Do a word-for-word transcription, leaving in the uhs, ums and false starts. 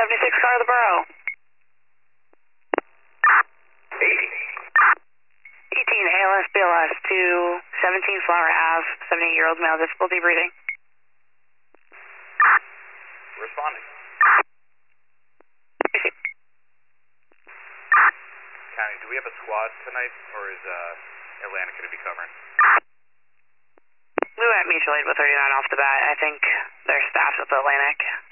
seventy-six car of the borough. eighteen. eighteen A L S B L S to seventeen Flower Ave, seventy-eight-year-old male, difficulty breathing. Responding. County, do we have a squad tonight, or is uh, Atlantic going to be covering? We went mutual aid with thirty-nine off the bat. I think they're staffed with Atlantic.